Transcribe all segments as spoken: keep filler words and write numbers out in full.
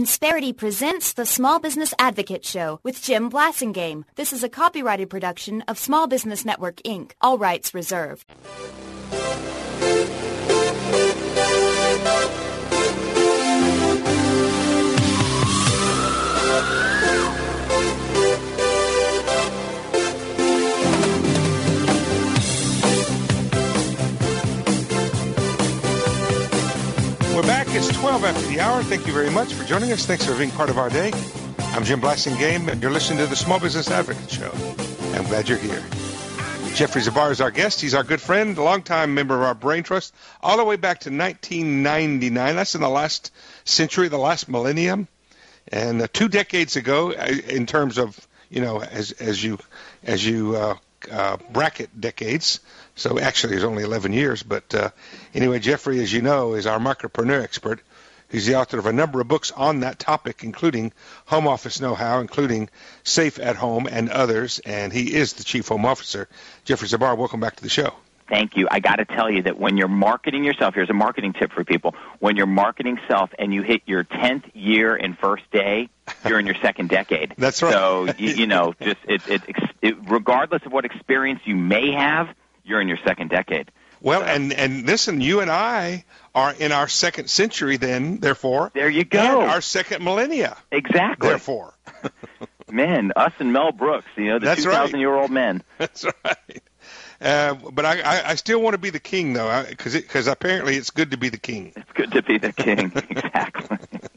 Insperity presents the Small Business Advocate Show with Jim Blasingame. This is a copyrighted production of Small Business Network, Incorporated. All rights reserved. We're back. It's twelve after the hour. Thank you very much for joining us. Thanks for being part of our day. I'm Jim Blasingame, and you're listening to the Small Business Advocate Show. I'm glad you're here. Jeffrey Zabar is our guest. He's our good friend, a longtime member of our Brain Trust, all the way back to nineteen ninety-nine. That's in the last century, the last millennium. And uh, two decades ago, in terms of, you know, as as you as you uh, uh, bracket decades, so actually it's only eleven years. But uh, anyway, Jeffrey, as you know, is our micropreneur expert. He's the author of a number of books on that topic, including Home Office Know-How, including Safe at Home and others, and he is the Chief Home Officer. Jeffrey Zabar, welcome back to the show. Thank you. I got to tell you that when you're marketing yourself, here's a marketing tip for people. When you're marketing self and you hit your tenth year and first day, you're in your second decade. That's right. So, you, you know, just it, it, it, regardless of what experience you may have, you're in your second decade. Well, so. and, and listen, you and I are in our second century then, therefore. There you go. And our second millennia. Exactly. Therefore. Man, us and Mel Brooks, you know, the two thousand-year-old right. men. That's right. Uh, but I, I, I still want to be the king, though, because because apparently it's good to be the king. It's good to be the king, exactly.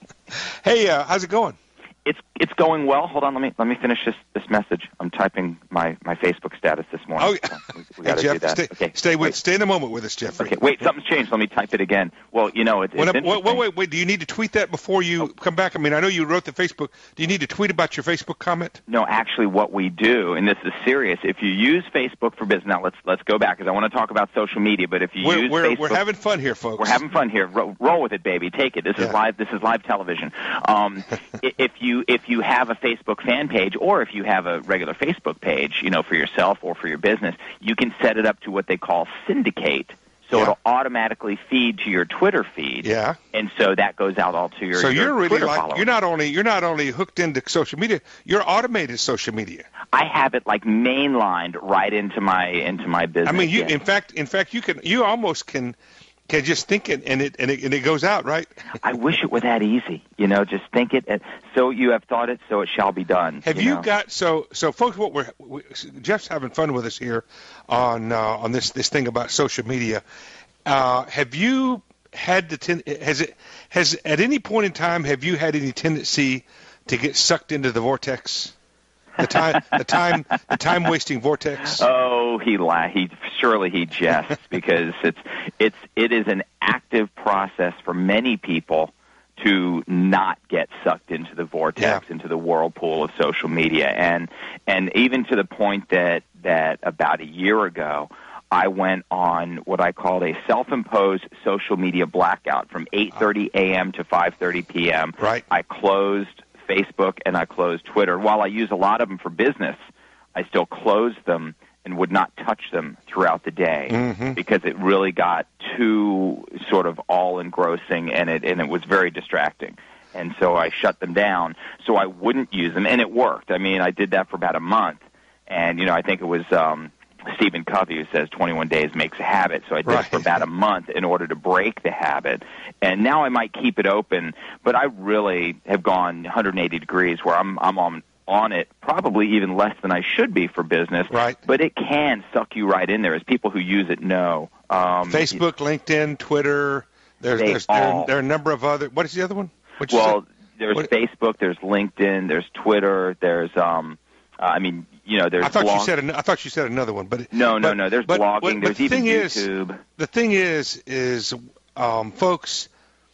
Hey, uh, how's it going? It's it's going well. Hold on, let me let me finish this, this message. I'm typing my, my Facebook status this morning. Oh, yeah. So we, we got to hey, do that. Stay, okay, stay with wait. stay in a moment with us, Jeffrey. Okay, wait, something's changed. Let me type it again. Well, you know, it, it's wait, interesting. wait, wait, wait. Do you need to tweet that before you oh. come back? I mean, I know you wrote the Facebook. Do you need to tweet about your Facebook comment? No, actually, what we do, and this is serious. If you use Facebook for business, now let's let's go back because I want to talk about social media. But if you we're, use we're, Facebook, we're having fun here, folks. We're having fun here. Ro- roll with it, baby. Take it. This yeah. is live. This is live television. Um, if you if you have a Facebook fan page, or if you have a regular Facebook page, you know, for yourself or for your business, you can set it up to what they call syndicate. So yeah. it'll automatically feed to your Twitter feed. Yeah. And so that goes out all to your So your you're really Twitter like followers. you're not only you're not only hooked into social media, you're automated social media. I have it like mainlined right into my into my business. I mean, you yeah. in fact in fact you can you almost can can just think it and it and it, and it goes out, right? I wish it were that easy. You know, just think it. And so you have thought it, so it shall be done. Have you, you know? got so so folks? What we're we, Jeff's having fun with us here on uh, on this this thing about social media. Uh, have you had the ten, has it has at any point in time have you had any tendency to get sucked into the vortex? The time, the time, the time-wasting vortex. Oh, he la- he surely he jests because it's it's it is an active process for many people to not get sucked into the vortex, yeah. into the whirlpool of social media, and and even to the point that that about a year ago, I went on what I called a self-imposed social media blackout from eight thirty a.m. to five thirty p.m. Right. I closed Facebook and I closed Twitter. While I use a lot of them for business, I still closed them and would not touch them throughout the day mm-hmm. because it really got too sort of all-engrossing and it and it was very distracting. And so I shut them down so I wouldn't use them, and it worked. I mean, I did that for about a month, and, you know, I think it was um, Stephen Covey who says twenty-one days makes a habit, so I did right. it for about a month in order to break the habit. And now I might keep it open, but I really have gone one hundred eighty degrees where I'm I'm on on it probably even less than I should be for business. Right. But it can suck you right in there, as people who use it know. Um, Facebook, LinkedIn, Twitter. There's, there's there, all, there are a number of other. What is the other one? What'd you well, say? there's what? Facebook, there's LinkedIn, there's Twitter, there's um, uh, I mean, you know, there's. I thought blog- you said an, I thought you said another one, but it, no, no, but, no. There's but, blogging. But, but there's the even thing YouTube. Is, the thing is, is um, folks,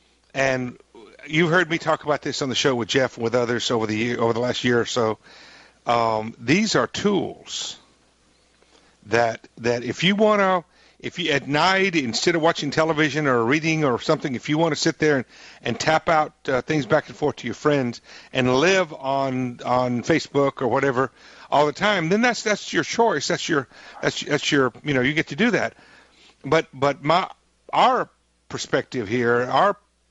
and you've heard me talk about this on the show with Jeff and with others over the year, over the last year or so. Um, these are tools that that if you want to, if you at night instead of watching television or reading or something, if you want to sit there and, and tap out uh, things back and forth to your friends and live on on Facebook or whatever all the time, then that's that's your choice. That's your that's that's your you know you get to do that. But but my our perspective here, our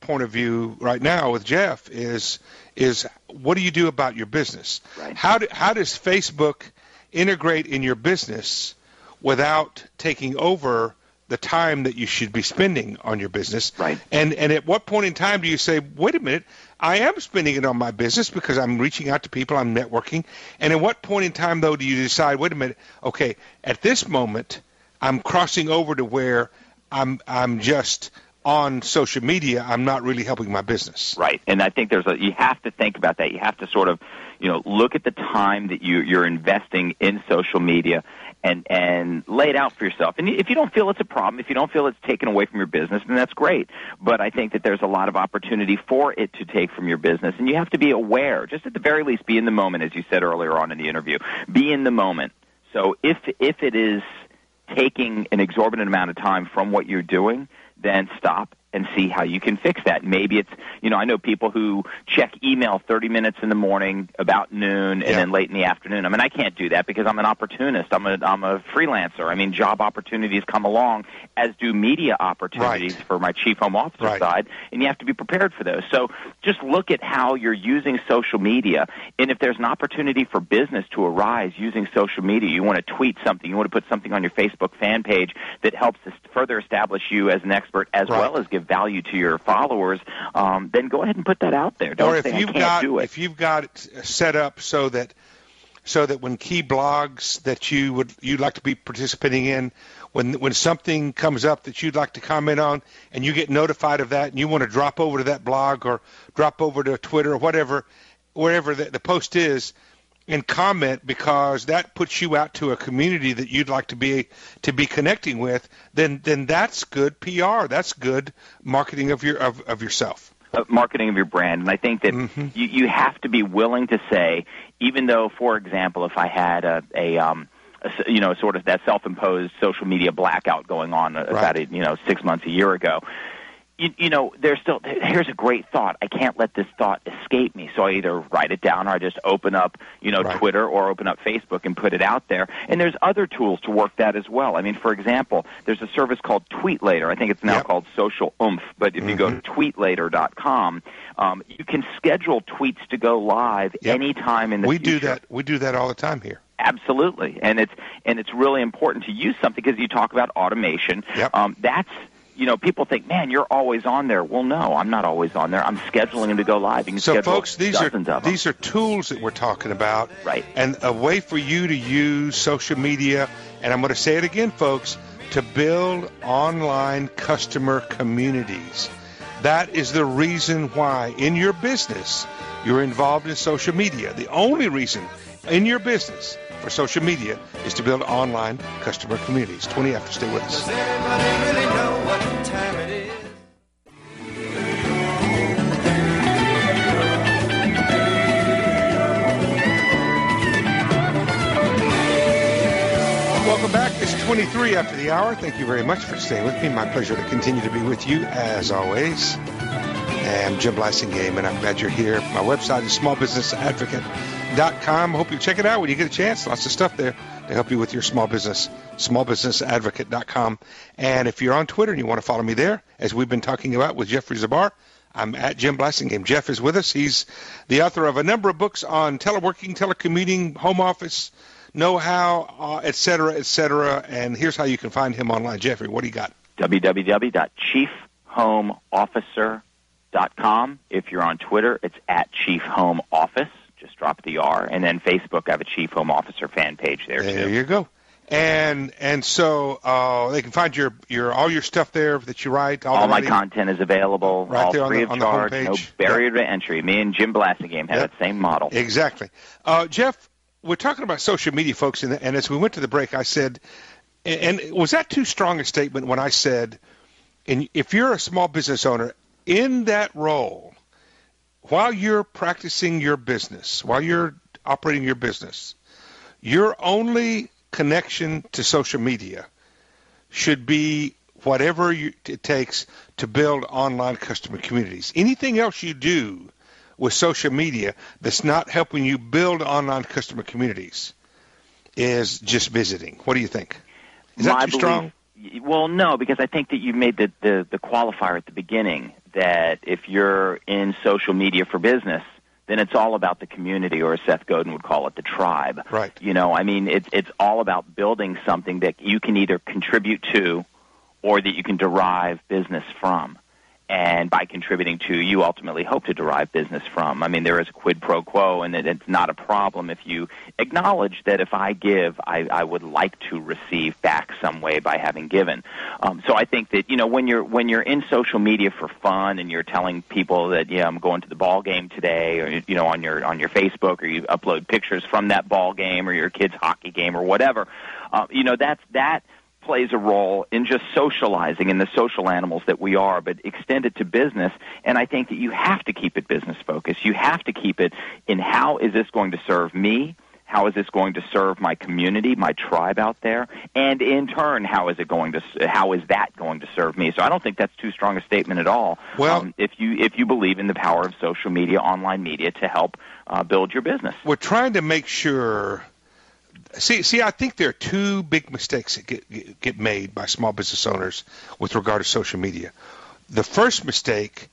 point of view right now with Jeff is is what do you do about your business? Right. How do, how does Facebook integrate in your business without taking over the time that you should be spending on your business? Right. And and at what point in time do you say, wait a minute, I am spending it on my business because I'm reaching out to people, I'm networking. And at what point in time, though, do you decide, wait a minute, okay, at this moment, I'm crossing over to where I'm I'm just on social media, I'm not really helping my business. Right. And I think there's a, you have to think about that. You have to sort of, you know, look at the time that you, you're investing in social media and, and lay it out for yourself. And if you don't feel it's a problem, if you don't feel it's taken away from your business, then that's great. But I think that there's a lot of opportunity for it to take from your business. And you have to be aware, just at the very least, be in the moment, as you said earlier on in the interview. Be in the moment. So if if it is taking an exorbitant amount of time from what you're doing, then stop and see how you can fix that. Maybe it's, you know, I know people who check email thirty minutes in the morning, about noon, and yeah. then late in the afternoon. I mean, I can't do that because I'm an opportunist. I'm a, I'm a freelancer. I mean, job opportunities come along, as do media opportunities right. for my chief home officer right. side, and you have to be prepared for those. So just look at how you're using social media, and if there's an opportunity for business to arise using social media, you want to tweet something, you want to put something on your Facebook fan page that helps to further establish you as an expert as right. well as give value to your followers, um, then go ahead and put that out there. Don't or if say, you've I can't got, do it. If you've got it set up so that so that when key blogs that you would you'd like to be participating in, when when something comes up that you'd like to comment on, and you get notified of that, and you want to drop over to that blog or drop over to Twitter or whatever, wherever the, the post is, and comment, because that puts you out to a community that you'd like to be to be connecting with, then then that's good P R. That's good marketing of your of, of yourself. Uh, marketing of your brand. And I think that mm-hmm. you, you have to be willing to say, even though, for example, if I had a, a um, a, you know, sort of that self-imposed social media blackout going on right. about it, you know, six months, a year ago, You, you know, there's still, here's a great thought. I can't let this thought escape me. So I either write it down or I just open up, you know, right. Twitter or open up Facebook and put it out there. And there's other tools to work that as well. I mean, for example, there's a service called Tweetlater. I think it's now yep. called Social Oomph. But if mm-hmm. you go to tweetlater dot com, um, you can schedule tweets to go live yep. anytime in the we future. We do that. We do that all the time here. Absolutely. And it's, and it's really important to use something because you talk about automation. Yep. Um, that's, you know, people think, man, you're always on there. Well, no, I'm not always on there. I'm scheduling them to go live. You can so, schedule folks, these dozens are of them. these are tools that we're talking about, right? And a way for you to use social media. And I'm going to say it again, folks, to build online customer communities. That is the reason why in your business you're involved in social media. The only reason in your business for social media is to build online customer communities. twenty after, stay with us. Does anybody really know what time it is? Welcome back. It's twenty-three after the hour. Thank you very much for staying with me. My pleasure to continue to be with you as always. I'm Jim Blasingame, and I'm glad you're here. My website is small business advocate dot com. Hope you check it out when you get a chance. Lots of stuff there to help you with your small business, small business advocate dot com. And if you're on Twitter and you want to follow me there, as we've been talking about with Jeffrey Zabar, I'm at Jim Blasingame. Jeff is with us. He's the author of a number of books on teleworking, telecommuting, home office, know-how, uh, et cetera, et cetera. And here's how you can find him online. Jeffrey, what do you got? w w w dot chief home officer dot com. If you're on Twitter, it's at Chief Home Office. Just drop the R. And then Facebook, I have a Chief Home Officer fan page there, there too. There you go. And and so uh, they can find your, your all your stuff there that you write. All, all my writing. content is available, right all there free on the, of on charge, the no homepage. barrier yep. to entry. Me and Jim Blasingame have yep. that same model. Exactly. Uh, Jeff, we're talking about social media, folks, and, and as we went to the break, I said, and, and was that too strong a statement when I said, and if you're a small business owner, in that role, while you're practicing your business, while you're operating your business, your only connection to social media should be whatever you, it takes to build online customer communities. Anything else you do with social media that's not helping you build online customer communities is just visiting. What do you think? Is that My too belief, strong? Well, no, because I think that you made the, the, the qualifier at the beginning that if you're in social media for business, then it's all about the community, or as Seth Godin would call it, the tribe. Right. You know, I mean, it's it's all about building something that you can either contribute to or that you can derive business from. And by contributing to, you ultimately hope to derive business from. I mean, there is a quid pro quo, and it, it's not a problem if you acknowledge that if I give, I, I would like to receive back some way by having given. Um, so I think that, you know, when you're when you're in social media for fun and you're telling people that, yeah, I'm going to the ball game today, or, you know, on your on your Facebook, or you upload pictures from that ball game or your kid's hockey game or whatever, uh, you know, that's that. plays a role in just socializing in the social animals that we are, but extend it to business. And I think that you have to keep it business focused. You have to keep it in how is this going to serve me? How is this going to serve my community, my tribe out there? And in turn, how is it going to? How is that going to serve me? So I don't think that's too strong a statement at all. Well, um, if you if you believe in the power of social media, online media to help uh, build your business, we're trying to make sure. See, see, I think there are two big mistakes that get, get made by small business owners with regard to social media. The first mistake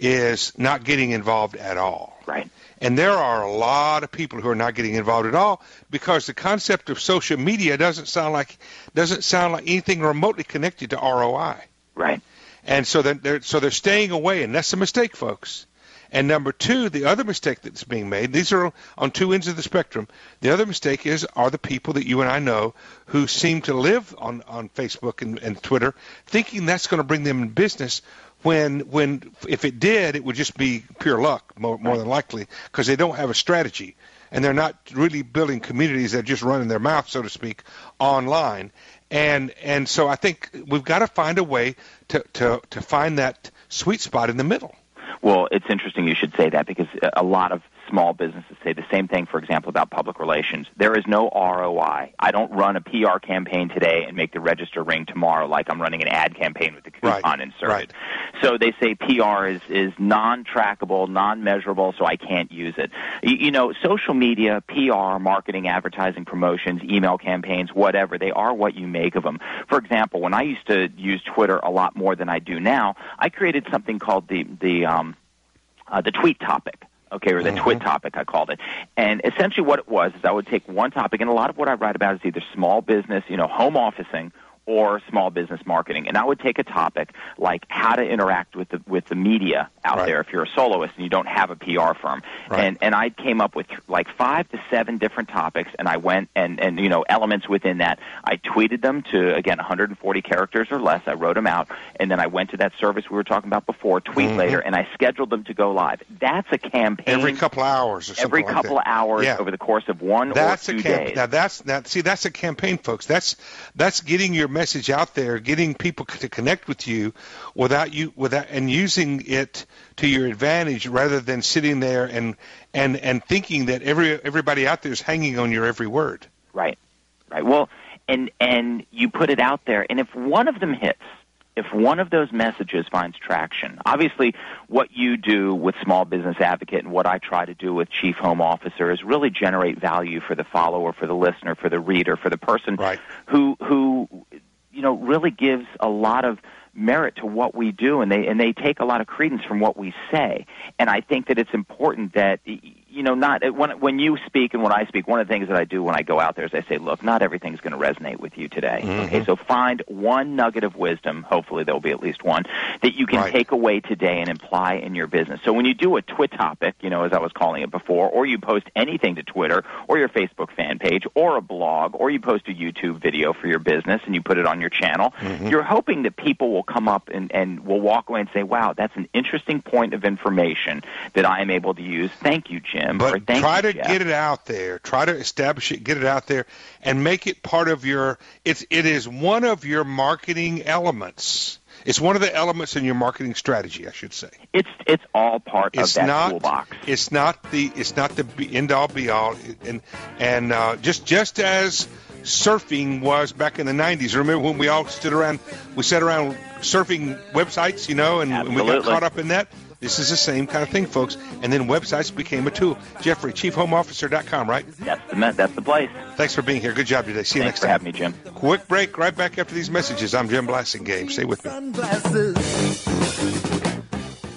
is not getting involved at all. Right. And there are a lot of people who are not getting involved at all because the concept of social media doesn't sound like doesn't sound like anything remotely connected to R O I. Right. And so they're so they're staying away, and that's a mistake, folks. And number two, the other mistake that's being made, these are on two ends of the spectrum. The other mistake is are the people that you and I know who seem to live on, on Facebook and, and Twitter thinking that's going to bring them in business when, when if it did, it would just be pure luck, more, more than likely, because they don't have a strategy. And they're not really building communities. They're just running their mouth, so to speak, online. And and so I think we've got to find a way to, to, to find that sweet spot in the middle. Well, it's interesting you should say that because a lot of small businesses say the same thing, for example, about public relations. There is no R O I. I don't run a P R campaign today and make the register ring tomorrow like I'm running an ad campaign with the coupon right. insert. Right. So they say P R is, is non-trackable, non-measurable, so I can't use it. You, you know, social media, P R, marketing, advertising, promotions, email campaigns, whatever, they are what you make of them. For example, when I used to use Twitter a lot more than I do now, I created something called the, the, um, uh, the tweet topic. Okay, or the mm-hmm. twit topic, I called it. And essentially what it was is I would take one topic, and a lot of what I write about is either small business, you know, home officing, or small business marketing. And I would take a topic like how to interact with the with the media out right. there if you're a soloist and you don't have a P R firm. Right. And and I came up with like five to seven different topics, and I went and, and, you know, elements within that. I tweeted them to, again, one hundred forty characters or less. I wrote them out, and then I went to that service we were talking about before, Tweet mm-hmm. Later, and I scheduled them to go live. That's a campaign. Every couple of hours or something Every like couple that. of hours yeah. over the course of one that's or two a camp- days. Now that's now see that's a campaign, folks. That's that's getting your message out there, getting people to connect with you without you without and using it to your advantage rather than sitting there and and and thinking that every everybody out there is hanging on your every word. Right. Right. Well, and and you put it out there, and if one of them hits, if one of those messages finds traction, obviously what you do with Small Business Advocate and what I try to do with Chief Home Officer is really generate value for the follower, for the listener, for the reader, for the person right. who who you know really gives a lot of merit to what we do, and they and they take a lot of credence from what we say. And I think that it's important that, you know, not when when you speak and when I speak, one of the things that I do when I go out there is I say, look, not everything's going to resonate with you today. Mm-hmm. Okay, so find one nugget of wisdom, hopefully there'll be at least one, that you can right. take away today and apply in your business. So when you do a twit topic, you know, as I was calling it before, or you post anything to Twitter or your Facebook fan page or a blog, or you post a YouTube video for your business and you put it on your channel, mm-hmm. you're hoping that people will come up and, and will walk away and say, wow, that's an interesting point of information that I am able to use. Thank you, Jim. But or thank try you, to Jeff. get it out there. Try to establish it, get it out there, and make it part of your it's it is one of your marketing elements. It's one of the elements in your marketing strategy, I should say. It's it's all part it's of that not, toolbox. It's not the it's not the end all be all, and and uh, just just as surfing was back in the nineties. Remember when we all stood around, we sat around surfing websites, you know, and, and we got caught up in that? This is the same kind of thing, folks. And then websites became a tool. Jeffrey, chief home officer dot com, right? That's the that's the place. Thanks for being here. Good job today. See you Thanks next for time. having me, Jim. Quick break. Right back after these messages. I'm Jim Blasingame. Stay with me. Sunglasses.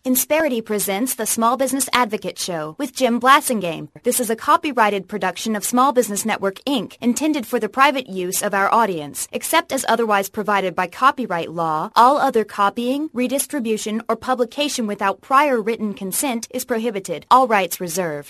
Insperity presents the Small Business Advocate Show with Jim Blasingame. This is a copyrighted production of Small Business Network, Incorporated, intended for the private use of our audience. Except as otherwise provided by copyright law, all other copying, redistribution, or publication without prior written consent is prohibited. All rights reserved.